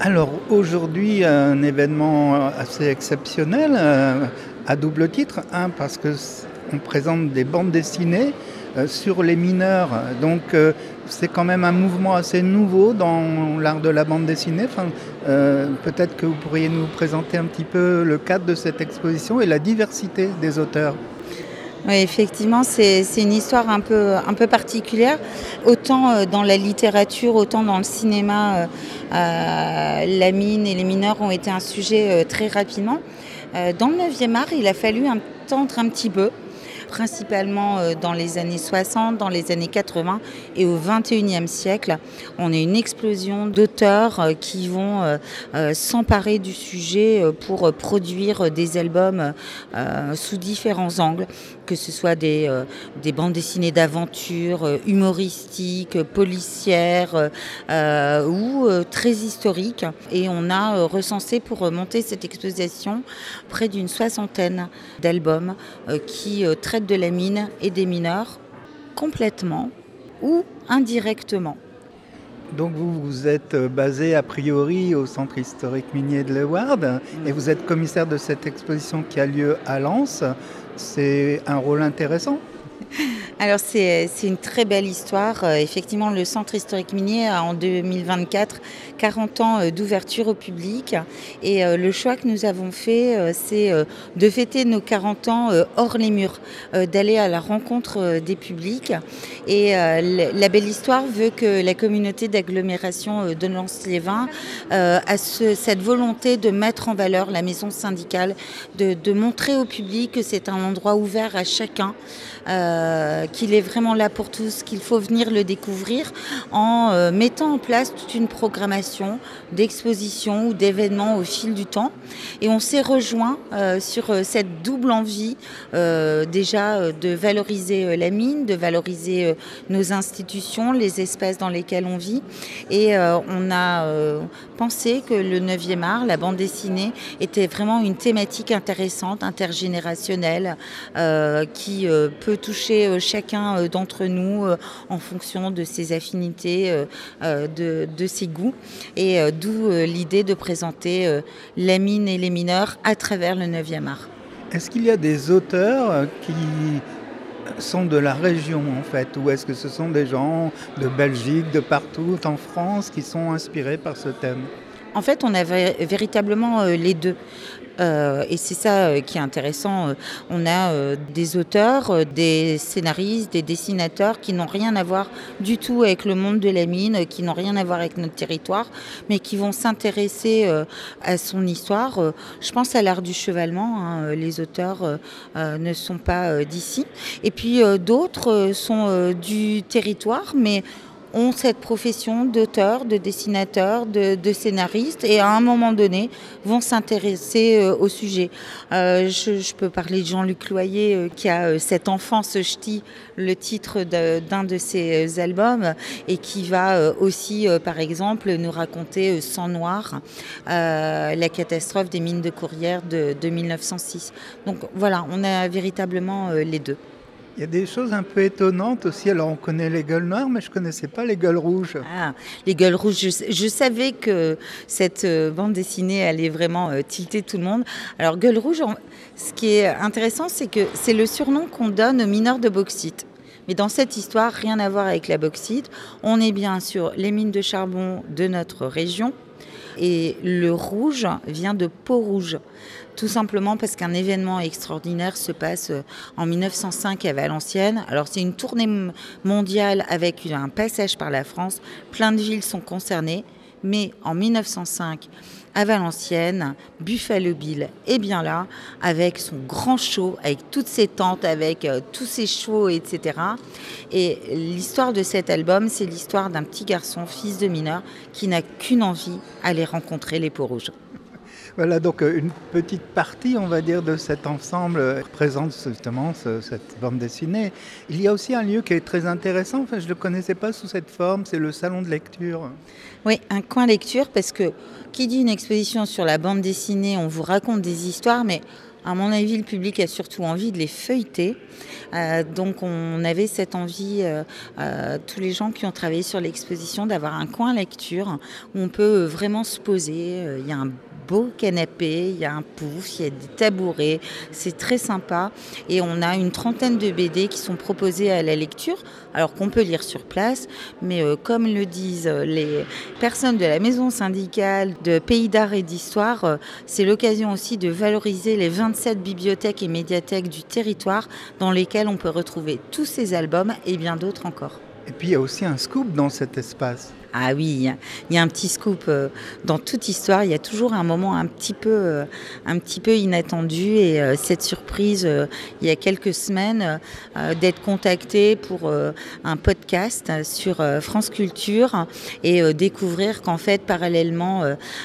Alors aujourd'hui, un événement assez exceptionnel, à double titre. Un, parce qu'on présente des bandes dessinées sur les mineurs. Donc c'est quand même un mouvement assez nouveau dans l'art de la bande dessinée. Peut-être que vous pourriez nous présenter un petit peu le cadre de cette exposition et la diversité des auteurs. Oui, effectivement, c'est une histoire un peu particulière. Autant dans la littérature, autant dans le cinéma, la mine et les mineurs ont été un sujet très rapidement. Dans le 9e art, il a fallu attendre un petit peu, principalement dans les années 60, dans les années 80 et au 21e siècle. On a une explosion d'auteurs qui vont s'emparer du sujet pour produire des albums sous différents angles, que ce soit des bandes dessinées d'aventure, humoristiques, policières ou très historiques. Et on a recensé pour monter cette exposition près d'une soixantaine d'albums qui traitent de la mine et des mineurs complètement ou indirectement. Donc vous êtes basé a priori au centre historique minier de Leeuwarden et vous êtes commissaire de cette exposition qui a lieu à Lens. C'est un rôle intéressant. Alors c'est une très belle histoire. Effectivement, le centre historique minier a en 2024 40 ans d'ouverture au public. Et le choix que nous avons fait, c'est de fêter nos 40 ans hors les murs, d'aller à la rencontre des publics. Et la belle histoire veut que la communauté d'agglomération de Lens-Liévin a cette volonté de mettre en valeur la maison syndicale, de montrer au public que c'est un endroit ouvert à chacun, qu'il est vraiment là pour tous, qu'il faut venir le découvrir en mettant en place toute une programmation d'expositions ou d'événements au fil du temps. Et on s'est rejoint sur cette double envie déjà de valoriser la mine, de valoriser nos institutions, les espaces dans lesquels on vit. Et on a pensé que le 9e art, la bande dessinée, était vraiment une thématique intéressante, intergénérationnelle, qui peut toucher chacun d'entre nous en fonction de ses affinités, de ses goûts. Et d'où l'idée de présenter la mine et les mineurs à travers le 9e art. Est-ce qu'il y a des auteurs qui sont de la région en fait, ou est-ce que ce sont des gens de Belgique, de partout en France qui sont inspirés par ce thème? En fait, on avait véritablement les deux. Et c'est ça qui est intéressant. On a des auteurs, des scénaristes, des dessinateurs qui n'ont rien à voir du tout avec le monde de la mine, qui n'ont rien à voir avec notre territoire, mais qui vont s'intéresser à son histoire. Je pense à l'art du chevalement, hein. Les auteurs ne sont pas d'ici. Et puis d'autres sont du territoire, mais ont cette profession d'auteur, de dessinateur, de scénariste et à un moment donné vont s'intéresser au sujet. Je peux parler de Jean-Luc Loyer qui a Cette enfance ch'ti, le titre d'un de ses albums et qui va aussi par exemple nous raconter Sang noir, la catastrophe des mines de Courrières de 1906. Donc voilà, on a véritablement les deux. Il y a des choses un peu étonnantes aussi. Alors on connaît les gueules noires, mais je ne connaissais pas les gueules rouges. Ah, les gueules rouges, je savais que cette bande dessinée allait vraiment tilter tout le monde. Alors gueule rouge, ce qui est intéressant, c'est que c'est le surnom qu'on donne aux mineurs de bauxite. Mais dans cette histoire, rien à voir avec la bauxite. On est bien sur les mines de charbon de notre région. Et le rouge vient de Peau-Rouge, tout simplement parce qu'un événement extraordinaire se passe en 1905 à Valenciennes. Alors c'est une tournée mondiale avec un passage par la France, plein de villes sont concernées, mais en 1905, à Valenciennes, Buffalo Bill est bien là, avec son grand show, avec toutes ses tentes, avec tous ses chevaux, etc. Et l'histoire de cet album, c'est l'histoire d'un petit garçon, fils de mineur, qui n'a qu'une envie, aller rencontrer les Peaux-Rouges. Voilà, donc une petite partie, on va dire, de cet ensemble représente justement cette bande dessinée. Il y a aussi un lieu qui est très intéressant, enfin, je ne le connaissais pas sous cette forme, c'est le salon de lecture. Oui, un coin lecture, parce que qui dit une exposition sur la bande dessinée, on vous raconte des histoires, mais À mon avis, le public a surtout envie de les feuilleter. Donc on avait cette envie, tous les gens qui ont travaillé sur l'exposition, d'avoir un coin lecture où on peut vraiment se poser. Il y a un beau canapé, il y a un pouf, il y a des tabourets, c'est très sympa. Et on a une 30aine de BD qui sont proposés à la lecture, alors qu'on peut lire sur place, mais comme le disent les personnes de la maison syndicale de Pays d'Art et d'Histoire, c'est l'occasion aussi de valoriser les 27 bibliothèques et médiathèques du territoire dans lesquelles on peut retrouver tous ces albums et bien d'autres encore. Et puis il y a aussi un scoop dans cet espace. Ah oui, il y a un petit scoop dans toute histoire. Il y a toujours un moment un petit peu inattendu. Et cette surprise, il y a quelques semaines, d'être contacté pour un podcast sur France Culture et découvrir qu'en fait, parallèlement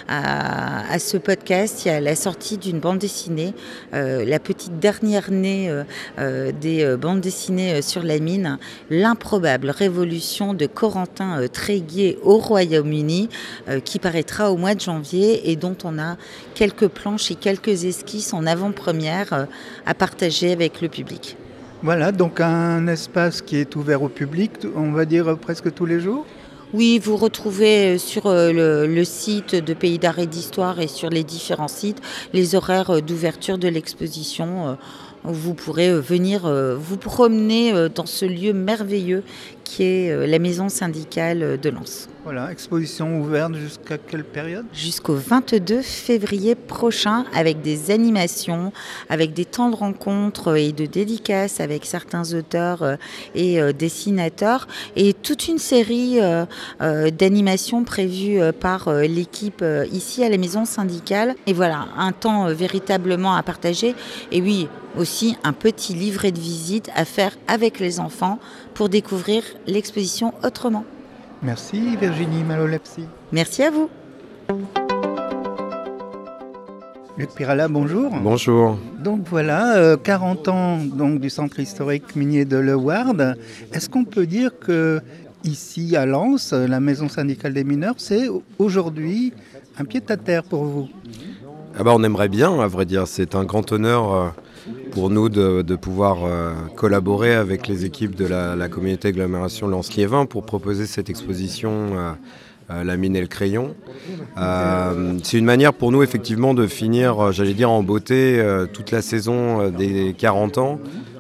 à ce podcast, il y a la sortie d'une bande dessinée, la petite dernière née des bandes dessinées sur la mine, l'improbable révolution de Corentin Tréguier au Royaume-Uni, qui paraîtra au mois de janvier et dont on a quelques planches et quelques esquisses en avant-première à partager avec le public. Voilà, donc un espace qui est ouvert au public, on va dire presque tous les jours. Oui, vous retrouvez sur le site de Pays d'Art et d'Histoire et sur les différents sites les horaires d'ouverture de l'exposition. Vous pourrez venir vous promener dans ce lieu merveilleux qui est la maison syndicale de Lens. Voilà, exposition ouverte jusqu'à quelle période ? Jusqu'au 22 février prochain, avec des animations, avec des temps de rencontres et de dédicaces avec certains auteurs et dessinateurs, et toute une série d'animations prévues par l'équipe ici à la maison syndicale. Et voilà, un temps véritablement à partager. Et oui, aussi un petit livret de visite à faire avec les enfants pour découvrir l'exposition autrement. Merci Virginie Malolepsi. Merci à vous. Luc Pirala, bonjour. Bonjour. Donc voilà, 40 ans donc, du centre historique minier de Leeuwarden. Est-ce qu'on peut dire que ici à Lens, la maison syndicale des mineurs, c'est aujourd'hui un pied-à-terre pour vous ? On aimerait bien, à vrai dire. C'est un grand honneur pour nous de pouvoir collaborer avec les équipes de la communauté agglomération Lens-Liévin pour proposer cette exposition La mine et le crayon. C'est une manière pour nous effectivement de finir, j'allais dire en beauté, toute la saison des 40 ans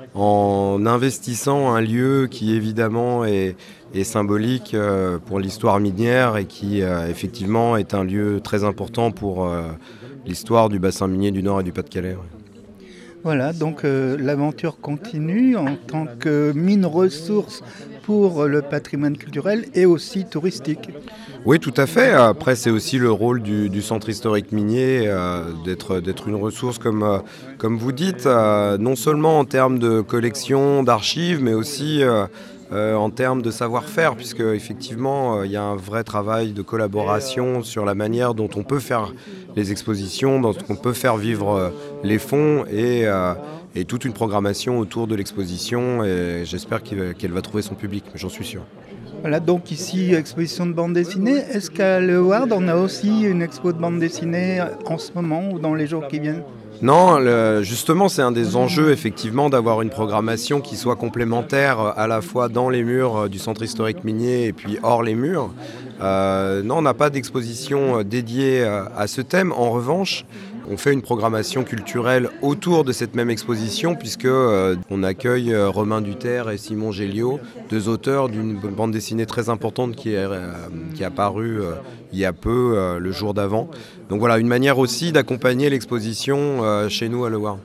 en investissant un lieu qui évidemment est symbolique pour l'histoire minière et qui effectivement est un lieu très important pour l'histoire du bassin minier du Nord et du Pas-de-Calais. Voilà, donc l'aventure continue en tant que mine ressource pour le patrimoine culturel et aussi touristique. Oui, tout à fait. Après, c'est aussi le rôle du centre historique minier d'être une ressource, comme vous dites, non seulement en termes de collection, d'archives, mais aussi en termes de savoir-faire, puisque effectivement, il y a un vrai travail de collaboration sur la manière dont on peut faire les expositions, dont on peut faire vivre les fonds et toute une programmation autour de l'exposition. Et j'espère qu'elle va trouver son public, j'en suis sûr. Voilà, donc ici, exposition de bande dessinée. Est-ce qu'à Leeuwarden, on a aussi une expo de bande dessinée en ce moment ou dans les jours qui viennent ? Non, justement, c'est un des enjeux, effectivement, d'avoir une programmation qui soit complémentaire à la fois dans les murs du centre historique minier et puis hors les murs. Non, on n'a pas d'exposition dédiée à ce thème. En revanche, on fait une programmation culturelle autour de cette même exposition puisque on accueille Romain Duterre et Simon Géliot, deux auteurs d'une bande dessinée très importante qui est apparue il y a peu, le jour d'avant. Donc voilà, une manière aussi d'accompagner l'exposition chez nous à Leeuwarden.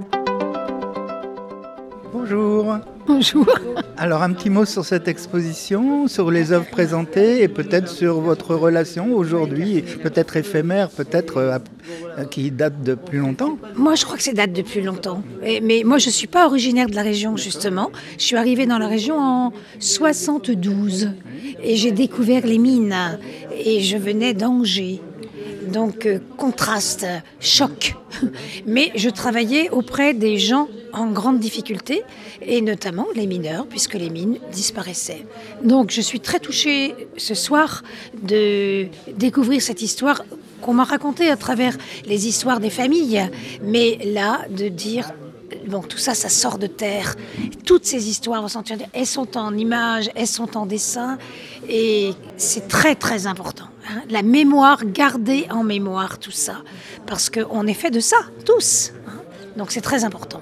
Bonjour. Bonjour. Alors un petit mot sur cette exposition, sur les œuvres présentées et peut-être sur votre relation aujourd'hui, peut-être éphémère, peut-être qui date de plus longtemps. Moi, je crois que ça date depuis longtemps. Mais moi, je ne suis pas originaire de la région, justement. Je suis arrivée dans la région en 72 et j'ai découvert les mines et je venais d'Angers. Donc, contraste, choc. Mais je travaillais auprès des gens en grande difficulté, et notamment les mineurs, puisque les mines disparaissaient. Donc, je suis très touchée ce soir de découvrir cette histoire qu'on m'a racontées à travers les histoires des familles. Mais là, de dire, bon, tout ça, ça sort de terre. Toutes ces histoires, elles sont en images, elles sont en dessin. Et c'est très, très important. Hein. La mémoire, garder en mémoire tout ça. Parce qu'on est fait de ça, tous. Hein. Donc c'est très important.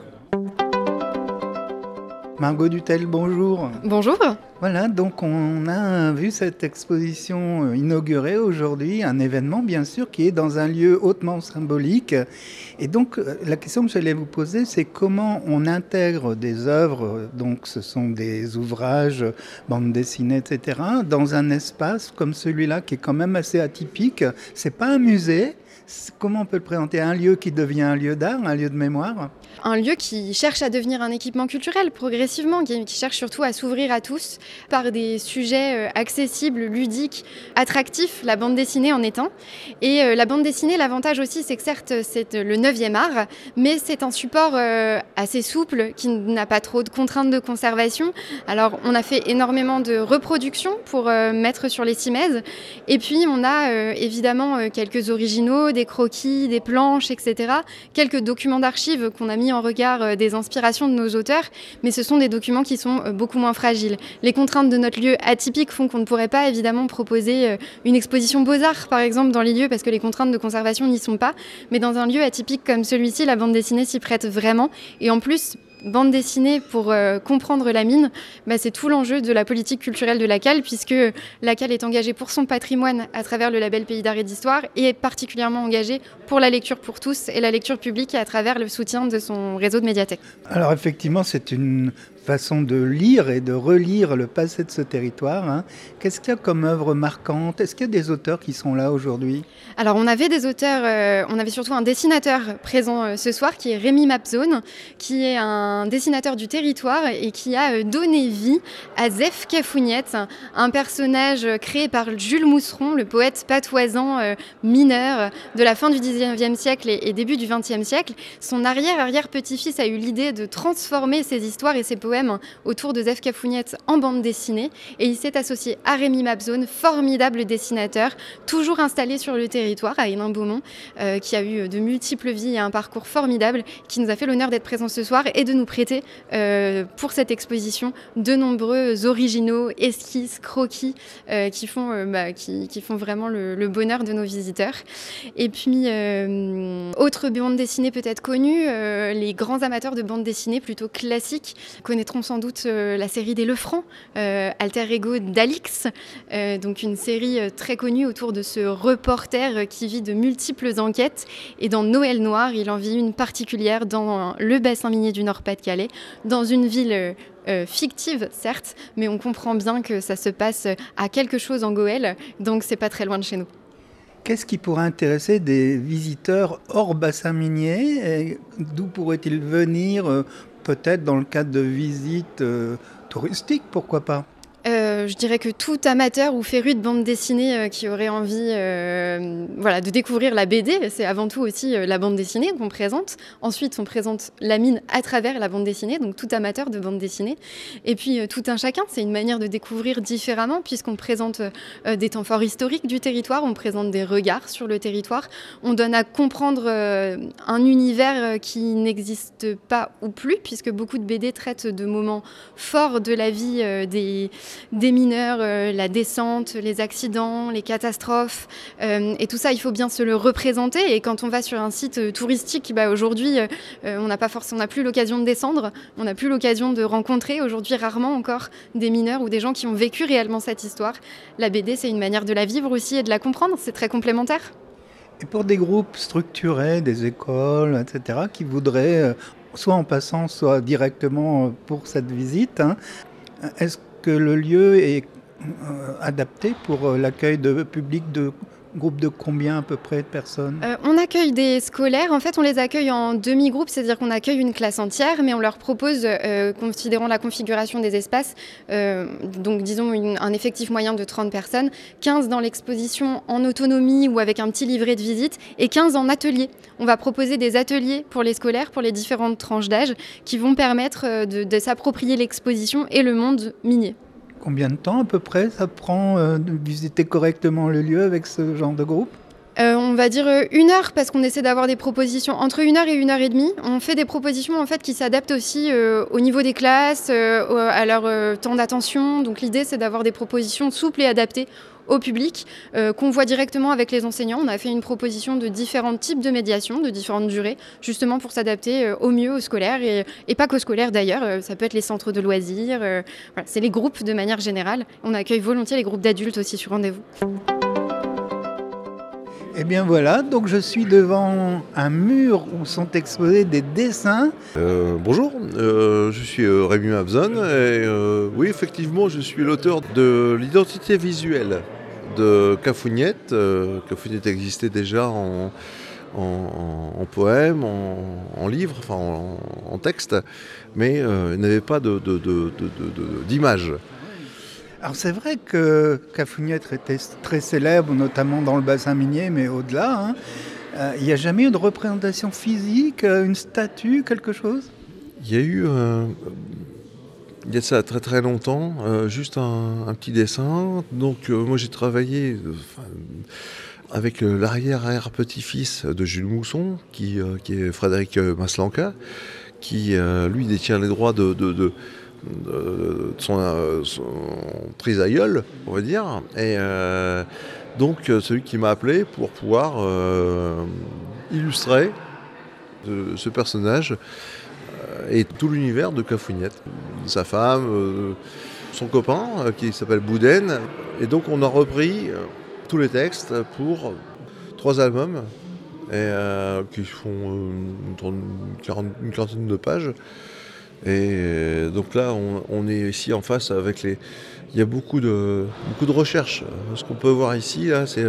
Margot Dutel, bonjour. Bonjour. Voilà, donc on a vu cette exposition inaugurée aujourd'hui, un événement bien sûr qui est dans un lieu hautement symbolique. Et donc la question que j'allais vous poser, c'est comment on intègre des œuvres, donc ce sont des ouvrages, bandes dessinées, etc., dans un espace comme celui-là qui est quand même assez atypique. C'est pas un musée. Comment on peut le présenter? Un lieu qui devient un lieu d'art, un lieu de mémoire? Un lieu qui cherche à devenir un équipement culturel progressivement, qui cherche surtout à s'ouvrir à tous par des sujets accessibles, ludiques, attractifs, la bande dessinée en est un. Et la bande dessinée, l'avantage aussi, c'est que certes, c'est le 9e art, mais c'est un support assez souple, qui n'a pas trop de contraintes de conservation. Alors, on a fait énormément de reproductions pour mettre sur les cimaises. Et puis, on a évidemment quelques originaux, des croquis, des planches, etc. Quelques documents d'archives qu'on a mis en regard des inspirations de nos auteurs, mais ce sont des documents qui sont beaucoup moins fragiles. Les contraintes de notre lieu atypique font qu'on ne pourrait pas évidemment proposer une exposition Beaux-Arts, par exemple, dans les lieux, parce que les contraintes de conservation n'y sont pas. Mais dans un lieu atypique comme celui-ci, la bande dessinée s'y prête vraiment. Et en plus, bande dessinée pour comprendre la mine, c'est tout l'enjeu de la politique culturelle de la CAL, puisque la CAL est engagée pour son patrimoine à travers le label Pays d'Art et d'Histoire et est particulièrement engagée pour la lecture pour tous et la lecture publique à travers le soutien de son réseau de médiathèques. Alors effectivement, c'est une façon de lire et de relire le passé de ce territoire. Hein. Qu'est-ce qu'il y a comme œuvre marquante? Est-ce qu'il y a des auteurs qui sont là aujourd'hui? Alors on avait des auteurs, on avait surtout un dessinateur présent ce soir qui est Rémi Mapzone, qui est un dessinateur du territoire et qui a donné vie à Zef Cafougnette, un personnage créé par Jules Mousseron, le poète patoisant mineur de la fin du XIXe siècle et début du XXe siècle. Son arrière-petit-fils a eu l'idée de transformer ses histoires et ses poèmes autour de Zef Cafougnette en bande dessinée et il s'est associé à Rémi Mapzone, formidable dessinateur, toujours installé sur le territoire à Hénin-Beaumont, qui a eu de multiples vies et un parcours formidable, qui nous a fait l'honneur d'être présent ce soir et de nous prêter pour cette exposition de nombreux originaux, esquisses, croquis qui font vraiment le bonheur de nos visiteurs. Et puis, autre bande dessinée peut-être connue, les grands amateurs de bande dessinée plutôt classiques connaîtront sans doute la série des Lefrancs, Alter Ego d'Alix, donc une série très connue autour de ce reporter qui vit de multiples enquêtes. Et dans Noël Noir, il en vit une particulière dans le bassin minier du Nord-Pas-de-Calais, dans une ville fictive, certes, mais on comprend bien que ça se passe à quelque chose en Goële, donc c'est pas très loin de chez nous. Qu'est-ce qui pourrait intéresser des visiteurs hors bassin minier? Et d'où pourraient-ils venir, peut-être dans le cadre de visites touristiques, pourquoi pas? Je dirais que tout amateur ou féru de bande dessinée qui aurait envie de découvrir la BD, c'est avant tout aussi la bande dessinée qu'on présente. Ensuite, on présente la mine à travers la bande dessinée, donc tout amateur de bande dessinée. Et puis, tout un chacun, c'est une manière de découvrir différemment, puisqu'on présente des temps forts historiques du territoire, on présente des regards sur le territoire, on donne à comprendre un univers qui n'existe pas ou plus, puisque beaucoup de BD traitent de moments forts de la vie des mineurs, la descente, les accidents, les catastrophes, et tout ça, il faut bien se le représenter. Et quand on va sur un site touristique, aujourd'hui, on n'a plus l'occasion de descendre, on n'a plus l'occasion de rencontrer aujourd'hui rarement encore des mineurs ou des gens qui ont vécu réellement cette histoire. La BD, c'est une manière de la vivre aussi et de la comprendre, c'est très complémentaire. Et pour des groupes structurés, des écoles, etc., qui voudraient, soit en passant, soit directement pour cette visite, est-ce que le lieu est adapté pour l'accueil de public de groupes de combien à peu près de personnes? On accueille des scolaires. En fait, on les accueille en demi-groupe, c'est-à-dire qu'on accueille une classe entière, mais on leur propose, considérant la configuration des espaces, donc disons un effectif moyen de 30 personnes, 15 dans l'exposition en autonomie ou avec un petit livret de visite, et 15 en atelier. On va proposer des ateliers pour les scolaires, pour les différentes tranches d'âge, qui vont permettre de s'approprier l'exposition et le monde minier. Combien de temps à peu près ça prend de visiter correctement le lieu avec ce genre de groupe? On va dire 1 heure parce qu'on essaie d'avoir des propositions entre 1 heure et 1 heure et demie. On fait des propositions en fait qui s'adaptent aussi au niveau des classes, à leur temps d'attention. Donc l'idée c'est d'avoir des propositions souples et adaptées au public, qu'on voit directement avec les enseignants. On a fait une proposition de différents types de médiation, de différentes durées, justement pour s'adapter au mieux aux scolaires et pas qu'aux scolaires d'ailleurs. Ça peut être les centres de loisirs, voilà, c'est les groupes de manière générale. On accueille volontiers les groupes d'adultes aussi sur rendez-vous. Et bien voilà, donc je suis devant un mur où sont exposés des dessins. Bonjour, je suis Rémi Mabzon et oui effectivement je suis l'auteur de l'identité visuelle de Cafouniette. Cafouniette existait déjà en poème, en livre, enfin en texte, mais il n'avait pas d'image. Alors c'est vrai que Cafouniette était très célèbre, notamment dans le bassin minier, mais au-delà. Il n'y a jamais eu de représentation physique, une statue, quelque chose ? Il y a eu, il y a ça très très longtemps, juste un petit dessin. Donc moi j'ai travaillé avec l'arrière-petit-fils de Jules Mousson, qui est Frédéric Maslanka, qui lui détient les droits de son trisaïeul, on va dire. Et donc celui qui m'a appelé pour pouvoir illustrer ce personnage et tout l'univers de Cafouniette. Sa femme, son copain qui s'appelle Boudin. Et donc on a repris tous les textes pour 3 albums qui font une quarantaine de pages. Et donc là, on est ici en face avec il y a beaucoup de recherches. Ce qu'on peut voir ici, là, c'est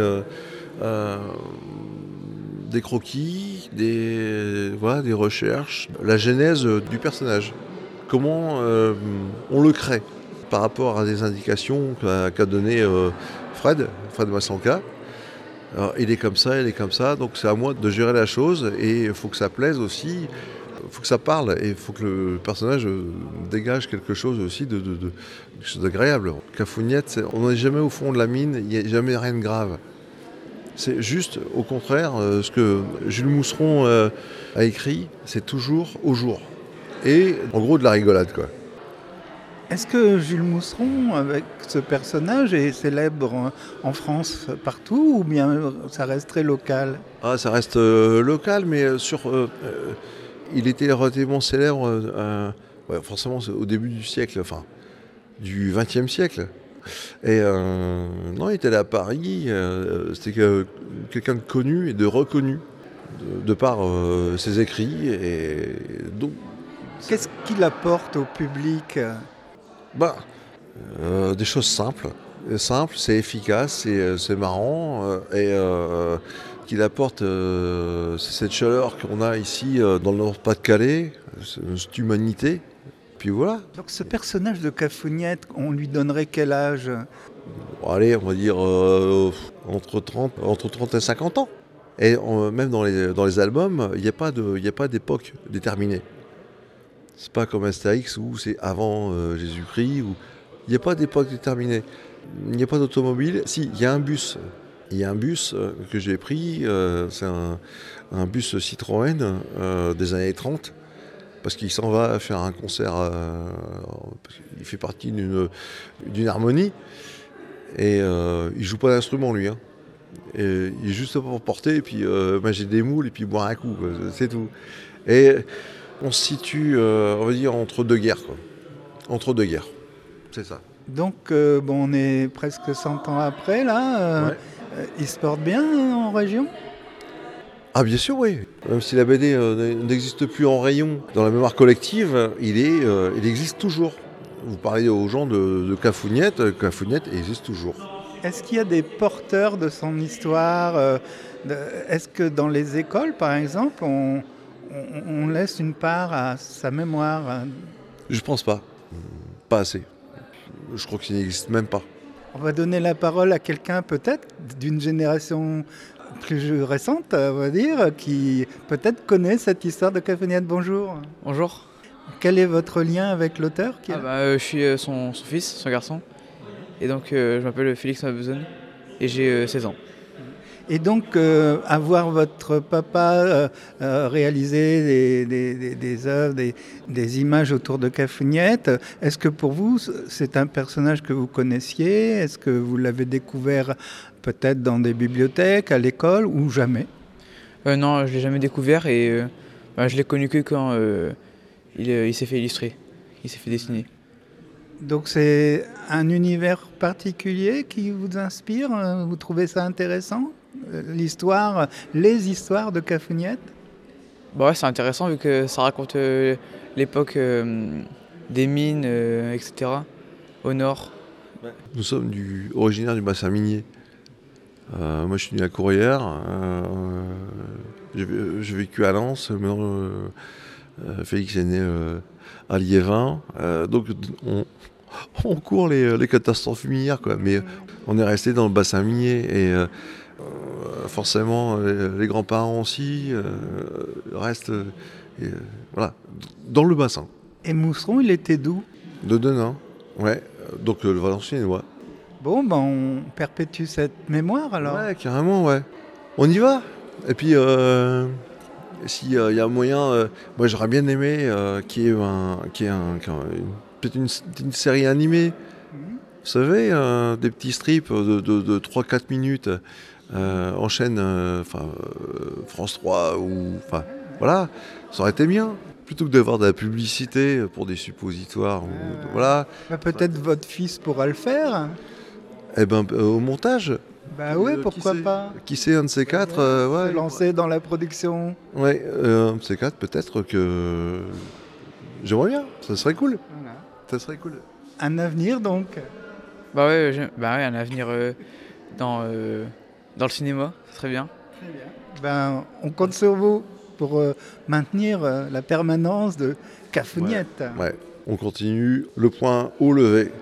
des croquis, des recherches, la genèse du personnage. Comment on le crée par rapport à des indications qu'a donné Fred Maslanka. Alors, il est comme ça, donc c'est à moi de gérer la chose et il faut que ça plaise aussi. Il faut que ça parle et il faut que le personnage dégage quelque chose aussi d'agréable. Cafouniette, on n'est jamais au fond de la mine, il n'y a jamais rien de grave. C'est juste, au contraire, ce que Jules Mousseron a écrit, c'est toujours au jour. Et en gros de la rigolade, quoi. Est-ce que Jules Mousseron, avec ce personnage, est célèbre en France partout ou bien ça reste très local ? Ah, ça reste local, mais il était relativement célèbre forcément au début du siècle, enfin du XXe siècle. Et non, il était allé à Paris, c'était quelqu'un de connu et de reconnu de par ses écrits. Et donc, qu'est-ce qu'il apporte au public ? Des choses simples, c'est efficace, c'est marrant et qu'il apporte cette chaleur qu'on a ici dans le Nord-Pas-de-Calais, cette humanité. Puis voilà. Donc ce personnage de Cafouniette, on lui donnerait quel âge ? Allez, on va dire entre 30 et 50 ans. Et même dans les albums, il n'y a pas d'époque déterminée. C'est pas comme Astérix où c'est avant Jésus-Christ. Il n'y a pas d'époque déterminée. Il n'y a pas d'automobile. Si, il y a un bus. Il y a un bus que j'ai pris. C'est un bus Citroën des années 30. Parce qu'il s'en va faire un concert. Il fait partie d'une harmonie. Et il joue pas d'instrument, lui. Et il est juste pour porter, et puis manger des moules, et puis boire un coup. C'est tout. Et on se situe, on va dire, entre deux guerres. Quoi. Entre deux guerres. C'est ça. Donc, on est presque 100 ans après, là. Ouais. Il se porte bien en région ? Ah, bien sûr, oui. Même si la BD n'existe plus en rayon dans la mémoire collective, il existe toujours. Vous parlez aux gens de Cafouniette, Cafouniette existe toujours. Est-ce qu'il y a des porteurs de son histoire ? Est-ce que dans les écoles, par exemple, on laisse une part à sa mémoire ? Je pense pas. Pas assez. Je crois qu'il n'existe même pas. On va donner la parole à quelqu'un peut-être d'une génération plus récente, on va dire, qui peut-être connaît cette histoire de Cafouniette. Bonjour. Bonjour. Quel est votre lien avec l'auteur Je suis son fils, son garçon. Et donc je m'appelle Félix Mabzon et j'ai 16 ans. Et donc, avoir votre papa réaliser des œuvres, des images autour de Cafouniette, est-ce que pour vous, c'est un personnage que vous connaissiez? Est-ce que vous l'avez découvert peut-être dans des bibliothèques, à l'école, ou jamais? Non, je l'ai jamais découvert et je l'ai connu que quand il s'est fait illustrer, il s'est fait dessiner. Donc c'est un univers particulier qui vous inspire? Vous trouvez ça intéressant? L'histoire, les histoires de Cafouniette? Bah ouais, c'est intéressant vu que ça raconte l'époque des mines, etc. au nord. Nous sommes originaires du bassin minier. Moi, je suis né à Courrières. J'ai vécu à Lens. Maintenant, Félix est né à Liévin. Donc, on court les catastrophes minières, quoi. Mais on est resté dans le bassin minier. Et forcément, les grands-parents aussi restent voilà, dans le bassin. Et Mousseron, il était d'où? De Denain, ouais. Donc, le Valenciennois. Bon, ben on perpétue cette mémoire alors. Ouais, carrément, ouais. On y va. Et puis, s'il y a moyen, moi j'aurais bien aimé qu'il y ait peut-être une série animée. Vous savez, des petits strips de 3-4 minutes en chaîne, France 3 ou. Enfin, voilà, ça aurait été bien. Plutôt que d'avoir de la publicité pour des suppositoires. Voilà. Bah, peut-être votre fils pourra le faire. Eh ben, au montage. Bah oui, pourquoi pas. Qui sait, un de ces quatre, ouais. Se lancer dans la production. Ouais, un de ces quatre, peut-être que j'aimerais bien. Ça serait cool. Voilà. Ça serait cool. Un avenir donc. Bah ouais, un avenir dans le cinéma, ça serait bien. Très bien. Ben, on compte sur vous pour maintenir la permanence de Cafouniette. Ouais, on continue le point haut levé.